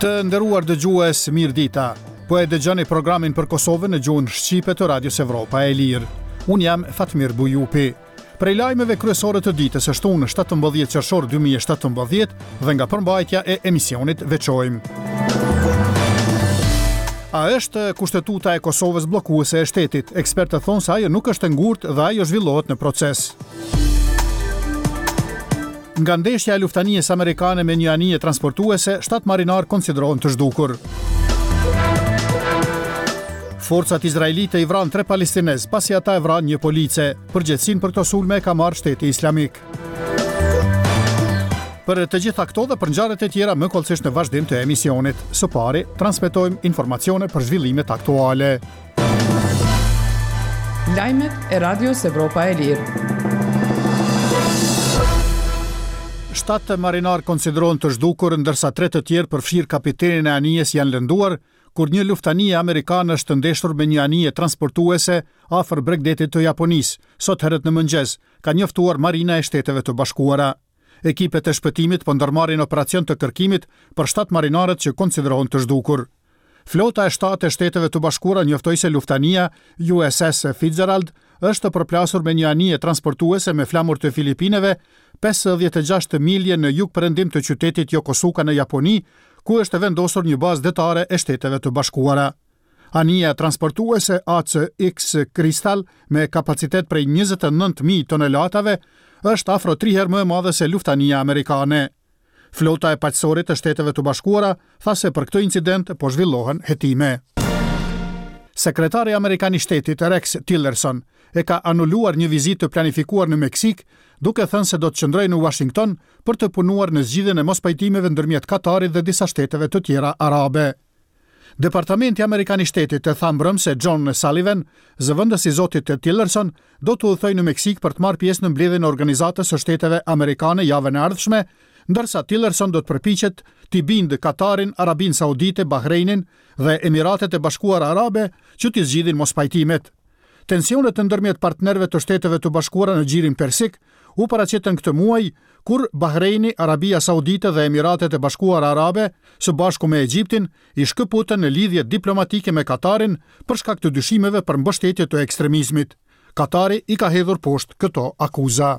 Të nderuar dëgjues, mirëdita. Po e dëgjoni programin për Kosovën në gjuhën shqipe të Radios Evropa e Lirë. Unë jam Fatmir Bujupi. Prej lajmeve kryesore të ditës së shtunë 17 qershor 2017 dhe nga përmbajtja e emisionit veçojmë. A është kushtetuta e Kosovës bllokuese e shtetit? Ekspertët thonë se ajo nuk është e ngurtë dhe ajo zhvillohet në proces. Nga ndeshja e luftanies amerikane me një anije transportuese, 7 marinar konsiderohen të zhdukur. Forcat izraelite i vranë 3 palestinez, pasi ata e vranë një police. Përgjegjësinë për këto sulme ka marrë Shteti Islamik. Për të gjitha këto dhe për ngjarjet e tjera më kollësisht në vazhdim të emisionit. Së pari, transmetojmë informacione për zhvillimet aktuale. Lajmet e Radios Evropa e Lirë. 7 marinar konsiderohen të zhdukur, ndërsa 3 të tjerë përfshirë kapitenin e anijes janë lënduar, kur një luftanie amerikane është ndeshur me një anije transportuese afër Bregdetit të Japonisë, sot herët në mëngjes, ka njoftuar Marina e Shteteve të Bashkuara. Ekipet e shpëtimit po ndërmarrin operacion të kërkimit për 7 marinarët që konsiderohen të zhdukur. Flota e 7 e Shteteve të Bashkuara njoftoi se luftania USS Fitzgerald është përplasur me një anije transportuese me flamur të Filipineve 56 milje në jug-perëndim të qytetit Yokosuka në Japoni, ku është vendosur një bazë detare e Shteteve të Bashkuara. Anija transportuese ACX Crystal me kapacitet prej 29.000 tonelatave është afro 3 herë më e madhe se luftania amerikane. Flota e paqësorit të Shteteve të Bashkuara tha se për këtë incident po zhvillohen hetime. Sekretari amerikan i shtetit Rex Tillerson e ka anuluar një vizitë të planifikuar në Meksik, duke thënë se do të qëndrojë në Washington për të punuar në zgjidhjen e mospajtimeve ndërmjet Katarit dhe disa shteteve të tjera arabe. Departamenti amerikan i shtetit e tha mbrëmse John Sullivan, zëvendës i zotit të Tillerson, do të udhëtojë në Meksik për të marrë pjesë në mbledhjen e Organizatës së Shteteve Amerikane javën e ardhshme, ndërsa Tillerson do të përpiqet t'i bindë Katarin, Arabinë Saudite, Bahrejnin dhe Emiratet e Bashkuara Arabe që t'i zgjidhin mospajtimet. Tensionet ndërmjet partnerëve të Shteteve të Bashkuara në gjirin persik u paraqitën këtë muaj, kur Bahrejni, Arabia Saudite dhe Emiratet e Bashkuara Arabe, së bashku me Egjiptin, i shkëputën në lidhje diplomatike me Katarin për shkak të dyshimeve për mbështetje të ekstremizmit. Katari i ka hedhur poshtë këto akuza.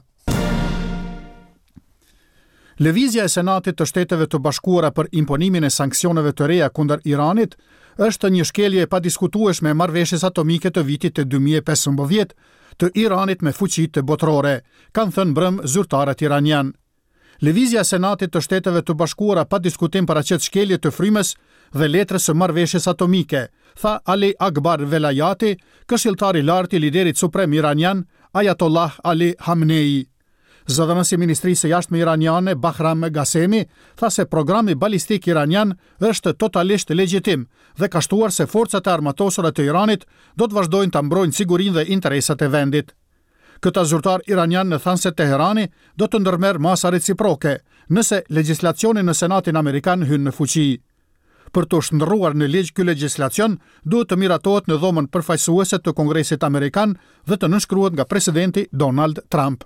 Lëvizja e Senatit të Shteteve të Bashkuara për imponimin e sanksioneve të reja kundër Iranit është një shkelje e padiskutueshme e marrëveshjes atomike të vitit të 2015 të Iranit me fuqitë botërore, kanë thënë mbrëm zyrtarët iranian. Lëvizja e Senatit të Shteteve të Bashkuara pa diskutim paraqet shkelje të frymës dhe letrës së marrëveshjes atomike, tha Ali Akbar Velayati, këshilltar i lartë i liderit suprem iranian Ayatollah Ali Khamenei. Zëdhënësi i Ministrisë së Jashtme iraniane Bahram Ghasemi tha se programi balistik iranian është totalisht legjitim dhe ka shtuar se forcat e armatosura të Iranit do të vazhdojnë ta mbrojnë sigurinë dhe interesat e vendit. Këta zyrtar iranian në thanë se Teherani do të ndërmerr masa reciproke nëse legjislacioni në Senatin amerikan hyn në fuqi. Për të shndërruar në ligj ky legjislacion, duhet të miratohet në dhomën përfaqësuese të Kongresit amerikan dhe të nënshkruhet nga presidenti Donald Trump.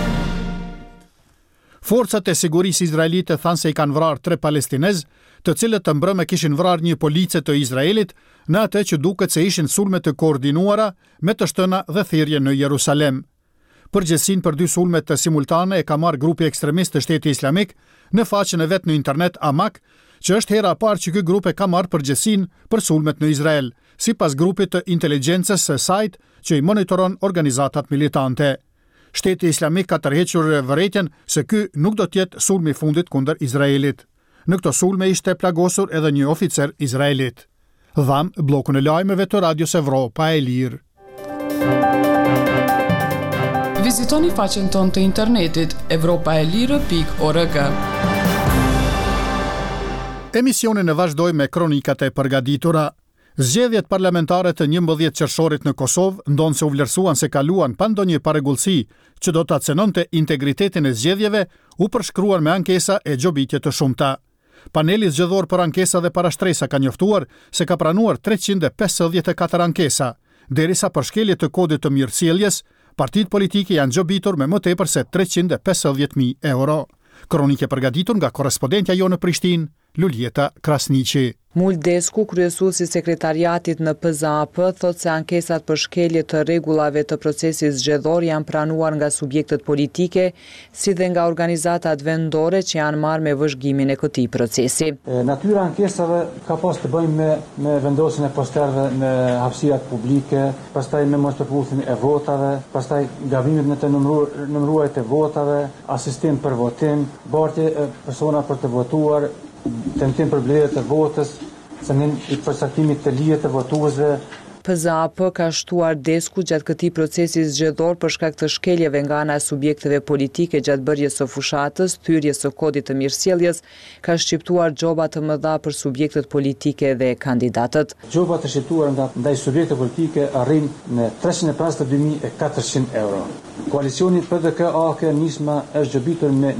Forcat e sigurisë izraelite thanë se i kanë vrarë 3 palestinez, të cilët të mbrëmë kishin vrarë një police të Izraelit në atë që duket se ishin sulme të koordinuara me të shtëna dhe thirrje në Jerusalem. Përgjegjësinë për 2 sulme të simultane e ka marrë grupi ekstremist të Shtetit Islamik në faqen e vet në internet Amak, që është hera e parë që ky grup e ka marrë përgjegjësinë për sulmet në Izrael, sipas grupit të inteligjencës së sajt që i monitoron organizatat militante. Shteti Islamik ka tërhequr vërejtjen se ky nuk do të jetë sulmi i fundit kundër Izraelit. Në këto sulme ishte plagosur edhe një oficer izraelit. Dham bllokun e lajmeve të Radios Evropa e Lirë. Vizitoni faqen tonë të internetit evropaelire.org. Emisionin e vazhdoj me kronikat e përgatitura. Zgjedhjet parlamentare të 11 qershorit në Kosovë ndonë se u vlerësuan se kaluan pa ndonjë parregullsi që do ta cenonte integritetin e zgjedhjeve, u përshkruan me ankesa e gjobitje të shumta. Paneli zgjedhor për ankesa dhe parashtresa ka njoftuar se ka pranuar 354 ankesa, derisa për shkelje të kodit të mirësjelljes, partitë politike janë gjobitur me më tepër se 350.000 euro. Kronike përgatitur nga korrespondentja jo në Prishtinë, Luljeta Krasniqi. Muldesku, kryesuesi i sekretariatit në PZAP, thot se ankesat për shkelje të rregullave të procesit zgjedhor janë pranuar nga subjektet politike, si dhe nga organizatat vendore që janë marrë me vëzhgimin e këtij procesi. Natyra ankesave ka pas të bëjmë me vendosjen e posterëve në hapësirat publike, pastaj me mospërputjen e votave, pastaj gabimet në të numëruarit e votave, asistim për votim, bartje e persona për të votuar, tentim për blerje të votës, cënim i përcaktimit të lijet të votuesve. PZAP ka shtuar desku gjatë këtij procesi zgjedhor për shkak të shkeljeve nga ana e subjekteve politike gjatë bërjes së fushatës, thyrjes së kodit të mirësjelljes, ka shqiptuar gjoba të mëdha për subjektet politike dhe kandidatët. Gjoba të shqiptuar ndaj subjekteve politike arrin në 352.400 euro. Koalicioni PDK-AK Nisma është gjobitur me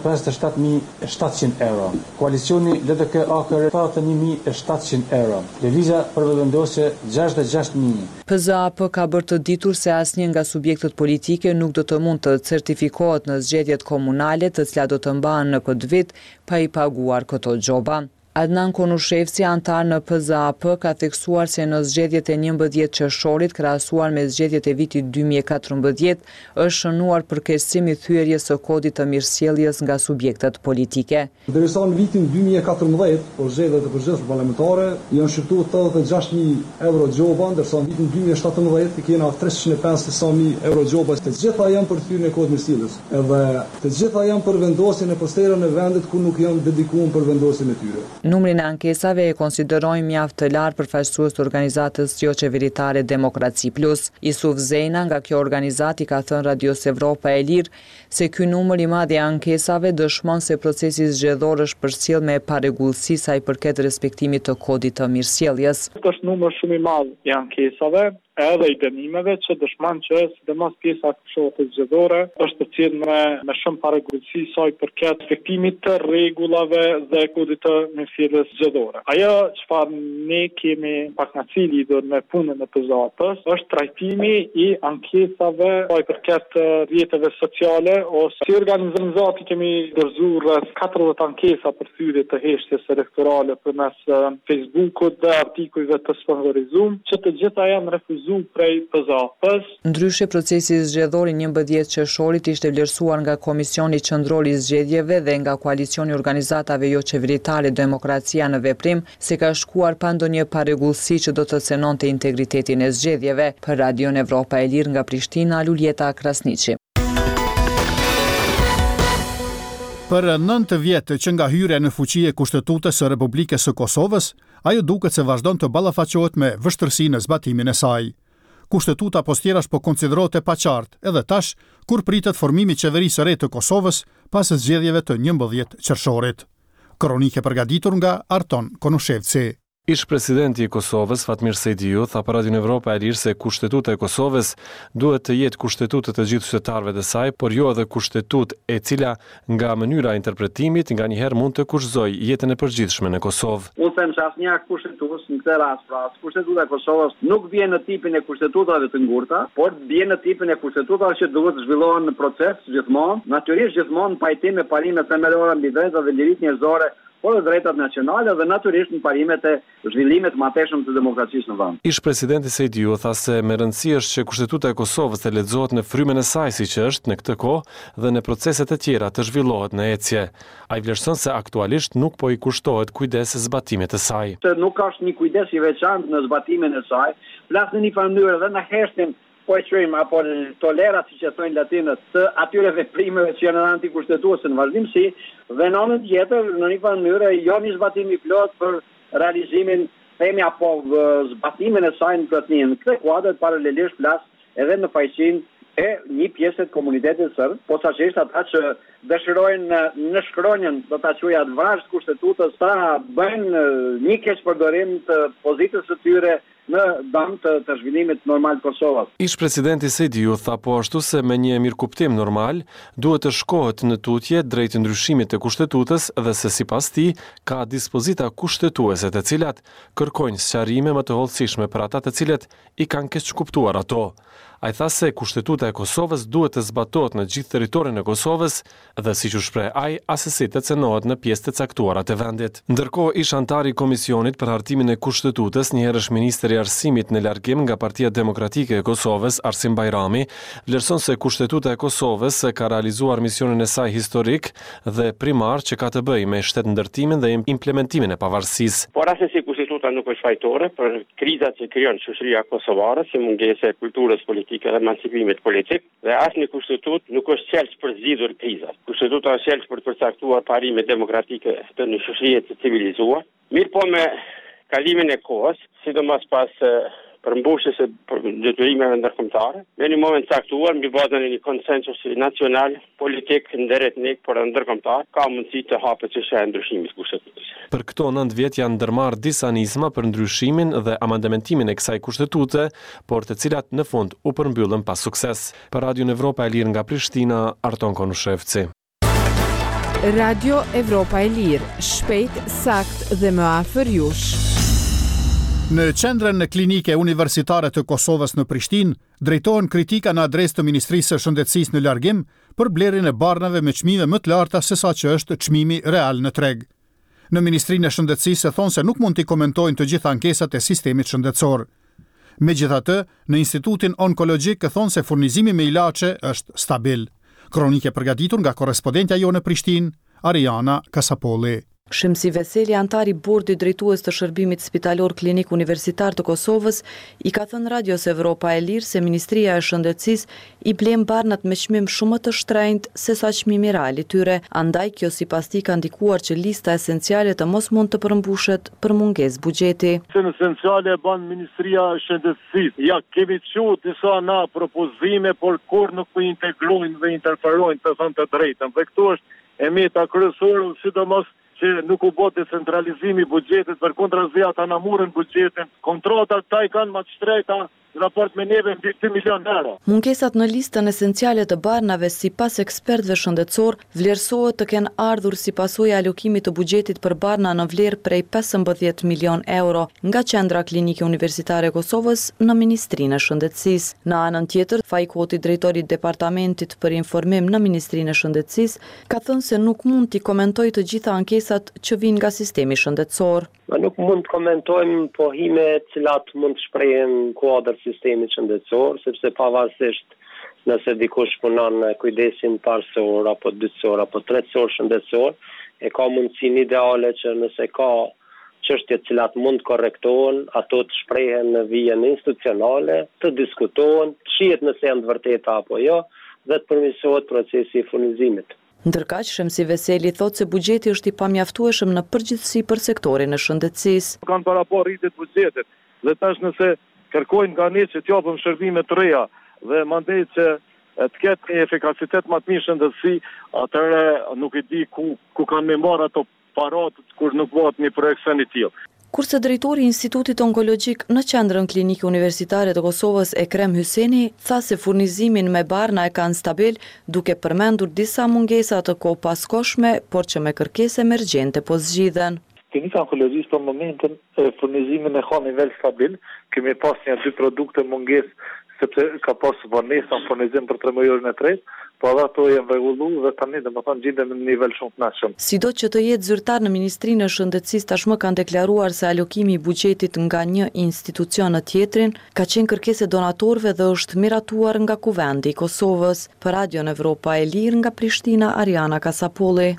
157.700 euro. Koalicioni LDK-AK 81.700 euro. Lëvizja për vendosje 66.000. PZAP ka bërë të ditur se asnjë nga subjektet politike nuk do të mund të certifikohet në zgjedhjet komunale, të cilat do të mbahen në këtë vit pa i paguar këto gjoba. Adnan Konushevci, antar në PZAP, ka theksuar se në zgjedhjet e 11 qershorit, krahasuar me zgjedhjet e vitit 2014, është shënuar përkeqësim i thyerjes së kodit të mirësjelljes nga subjektet politike. Ndërsa në vitin 2014, për zgjedhjet e përgjithshme parlamentare, janë shqiptuar 86.000 euro gjoba, ndërsa në vitin 2017 kena 350.000 euro gjoba. Të gjitha janë për thyrjen e kodit mirësjelljes, edhe të gjitha janë për vendosjen e posterëve në vendet ku nuk janë dedikuar për vendosjen e tyre. Numrin e ankesave e konsiderojnë mjaft të lartë përfaqësues të organizatës jo qeveritare Demokraci Plus. Isuf Zena nga kjo organizati ka thënë Radios Evropa e Lirë se ky numër i madh i ankesave dëshmon se procesi zgjedhor është përcjell me parregullsi sa i përket respektimit të kodit të mirësjelljes. Është numër shumë i madh i ankesave, edhe i dënimeve që dëshmon që sidomos pjesa e fushatës zgjedhore është përcjellur me shumë parregullsi sa i përket respektimit të rregullave dhe kodit të mirësjelljes zgjedhore. Ajo çfarë ne kemi pak nga lidhur me punën e PZAP-s është trajtimi i ankesave sa i përket rrjeteve sociale ose si organizati kemi dorëzuar rreth 40 ankesa për thyrje të heshtjes elektorale përmes Facebook-ut dhe artikujve të sponsorizuar, që të gjitha janë refuzuar prej PZAP-s. Ndryshe, procesi zgjedhor i 11 qershorit ishte vlerësuar nga Komisioni Qendror i Zgjedhjeve dhe nga Koalicioni Organizatave Jo Qeveritare Demokracia në Veprim, se ka shkuar pa ndonjë parregullsi që do të cënonte integritetin e zgjedhjeve. Për Radion Evropa e Lirë nga Prishtina, Luljeta Krasniqi. Për 9 vjet që nga hyrja në fuqi e Kushtetutës së Republikës së Kosovës, ajo duket se vazhdon të ballafaqohet me vështirësi në zbatimin e saj. Kushtetuta postjerash po konsiderohet e paqartë edhe tash kur pritet formimi i qeverisë së re të Kosovës pas zgjedhjeve të 11 qershorit. Kronikë e përgatitur nga Arton Konushevci. Ish presidenti i Kosovës, Fatmir Sejdiu, tha për Radion Evropa e Lirë se kushtetuta e Kosovës duhet të jetë kushtetutë të gjithë qytetarëve të saj, por jo edhe kushtetutë e cila nga mënyra e interpretimit nganjëherë mund të kushtojë jetën e përgjithshme në Kosovë. Unë them se asnjë kushtetues në këtë rast, pra, kushtetuta e Kosovës nuk vjen në tipin e kushtetutave të ngurta, por vjen në tipin e kushtetutave që duhet të zhvillohen në proces gjithmonë, natyrisht gjithmonë në pajtim me parimet themelore mbi drejtat dhe liritë njerëzore, por dhe drejtat nacionale dhe natyrisht në parimet e zhvillimit mateshëm të demokracisë në vend. Ish presidenti Sejdiu tha se me rëndësi është që kushtetuta e Kosovës të lexohet në frymën e saj siç është në këtë kohë dhe në proceset e tjera të zhvillohet në ecje. Ai vlerëson se aktualisht nuk po i kushtohet kujdes zbatimit të saj. Se nuk është një kujdes i veçantë në zbatimin e saj, flas në një farë mënyrë dhe në heshtin po e quajmë apo tolerat, siç e thonë latinët, të atyre veprimeve që janë antikushtetuese në vazhdimsi, dhe në anën tjetër, në një farë mënyrë, jo një zbatim i plot për realizimin, themi apo zbatimin e saj në plotësi. Në këtë kuadër paralelisht flas edhe në faqesin e një pjesë të komunitetit serb, posaçërisht ata që dëshirojnë në shkronjën, do ta quaj atë vrazh kushtetutës, ta bëjnë një keqpërdorim të pozitës së tyre në dëm të zhvillimit normal të Kosovës. Ish presidenti Sejdiu tha po ashtu se me një mirëkuptim normal duhet të shkohet në tutje drejt ndryshimit të kushtetutës dhe se sipas tij ka dispozita kushtetuese të cilat kërkojnë sqarime më të hollësishme për ata të cilët i kanë keq kuptuar ato. Ai tha se kushtetuta e Kosovës duhet të zbatohet në gjithë territorin e Kosovës dhe siç u shpreh ai, asesi të cenohet në pjesë të caktuara të vendit. Ndërkohë ish antari i komisionit për hartimin e kushtetutës, njëherësh ministri i arsimit në largim nga Partia Demokratike e Kosovës, Arsim Bajrami, vlerëson se kushtetuta e Kosovës ka realizuar misionin e saj historik dhe primar që ka të bëjë me shtetëndërtimin dhe implementimin e pavarësisë. Por asesi kushtetuta nuk është fajtore për krizat që krijon shoqëria kosovare, si mungesa e kulturës politike dhe emancipimit politik, dhe asnjë kushtetut nuk është qelç për zgjidhur krizat. Kushtetuta është qelç për të përcaktuar parimet demokratike të një shoqërie të civilizuar. Mirë po me kalimin e kohës, sidomos pas përmbushjes së detyrimeve ndërkombëtare, në një moment caktuar mbi bazën e një konsensusi nacional, politik, ndërretnik, por ndërkombëtar, ka mundësi të hapet çështja e ndryshimit të kushtetutës. Për këto 9 vjet janë ndërmarrë disa nisma për ndryshimin dhe amandementimin e kësaj kushtetute, por të cilat në fund u përmbyllën pa sukses. Për Radio Evropa e Lirë nga Prishtina, Arton Konushevci. Radio Evropa e Lirë, shpejt, sakt dhe më afër jush. Në qendrën klinike universitare të Kosovës në Prishtinë, drejtohen kritika në adresë të Ministrisë së Shëndetësisë në largim për blerjen e barnave me çmime më të larta se sa që është çmimi real në treg. Në Ministrinë e Shëndetësisë thonë se nuk mund t'i komentojnë të gjitha ankesat e sistemit shëndetësor. Megjithatë, në Institutin Onkologjik thonë se furnizimi me ilaçe është stabil. Kronike përgatitur nga korrespondentja jonë në Prishtinë, Ariana Kasapolli. Shemsi Veseli, antari bordi drejtues të shërbimit spitalor klinik universitar të Kosovës, i ka thënë Radios Evropa e Lirë se Ministria e Shëndetësisë i blen barnat me çmim shumë të shtrenjtë se sa çmimi real i tyre, andaj kjo sipas tij ka ndikuar që lista esenciale të mos mund të përmbushet për mungesë buxheti. Në esenciale e ban Ministria e Shëndetësisë. Ja kemi qenë disa na propozime, por kur nuk po integrojnë dhe interferojnë të thënë të drejtën. Dhe këtu është e meta kryesore, sidomos që nuk u bë decentralizimi i buxhetit, përkundrazi ata na murën buxhetin. Kontratat ta i kanë më të shtrejta në raport me neve mbi 2 milion euro. Mungesat në listën esenciale të barnave sipas ekspertëve shëndetësor vlerësohet të kenë ardhur si pasojë e alokimit të buxhetit për barna në vlerë prej 15 milion euro nga Qendra Klinike Universitare e Kosovës në Ministrinë e Shëndetësisë. Në anën tjetër, Fajkoti, drejtori i departamentit për informim në Ministrinë e Shëndetësisë, ka thënë se nuk mund t'i komentojë të gjitha ankesat që vijnë nga sistemi shëndetësor. Nuk mund të komentojmë pohime cilat mund të shprehen kuadër sistemit shëndetësor, sepse pavarësisht nëse dikush punon në kujdesin parësor, apo dytësor, apo tretësor shëndetësor, e ka mundësinë ideale që nëse ka çështje të cilat mund të korrektohen, ato të shprehen në vijën institucionale, të diskutohen, shihet nëse janë të vërteta apo jo, dhe të përmirësohet procesi i furnizimit. Ndërkaq, Shemsi Veseli thotë se buxheti është i pamjaftueshëm në përgjithësi për sektorin e shëndetësisë. Kanë parapor rritjet buxhetit dhe tash nëse kërkojnë nga ne që t'japim shërbime të reja dhe mandej që të ketë një efikacitet më të mirë shëndetësi, atëherë nuk e di ku kanë me marrë ato parat kur nuk bëhet një projekt i tillë. Kurse drejtori i Institutit Onkologjik në Qendrën Klinike Universitare të Kosovës, Ekrem Hyseni, tha se furnizimin me barna e kanë stabil, duke përmendur disa mungesa të kohëpaskoshme, por që me kërkesë emergjente po zgjidhen. Klinika Onkologjisë për momentin furnizimin e ka nivel stabil, kemi pas një 2 produkte mungesë sepse ka pas vonesa në furnizim për 3 muajin e tretë, po edhe ato janë rregulluar dhe tani domethënë gjenden në nivel shumë të këndshëm. Sido që të jetë zyrtar në Ministrinë e Shëndetësisë tashmë kanë deklaruar se alokimi i buxhetit nga një institucion në tjetrin ka qenë kërkesë e donatorëve dhe është miratuar nga Kuvendi i Kosovës. Për Radio Evropa e Lirë nga Prishtina, Ariana Kasapolli.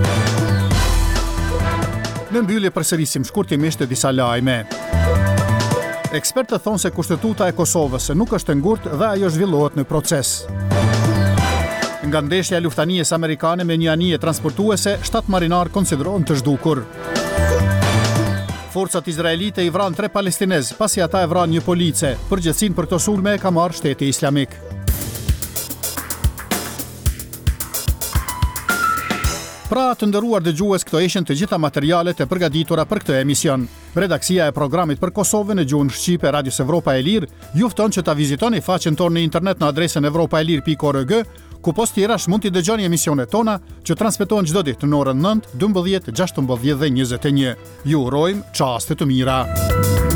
Në mbyllje përsërisim shkurtimisht disa lajme. Ekspertët thonë se kushtetuta e Kosovës nuk është ngurtë dhe ajo zhvillohet në proces. Nga ndeshja e luftanies amerikane me një anije transportuese, 7 marinar konsiderohen të zhdukur. Forcat izraelite i vranë 3 palestinez, pasi ata e vranë një police. Përgjegjësinë për këto sulme ka marrë Shteti Islamik. Pra të nderuar dëgjues, këto ishin të gjitha materialet e përgatitura për këtë emision. Redaksia e programit për Kosovën në gjuhën shqipe Radios Evropa e Lirë ju fton që ta vizitoni faqen tonë në internet në adresën evropaelir.org, ku post tjerash mund t'i dëgjoni emisionet tona që transmetohen çdo ditë në orën 9, 12, 16 dhe 21. Ju urojmë çaste të mira.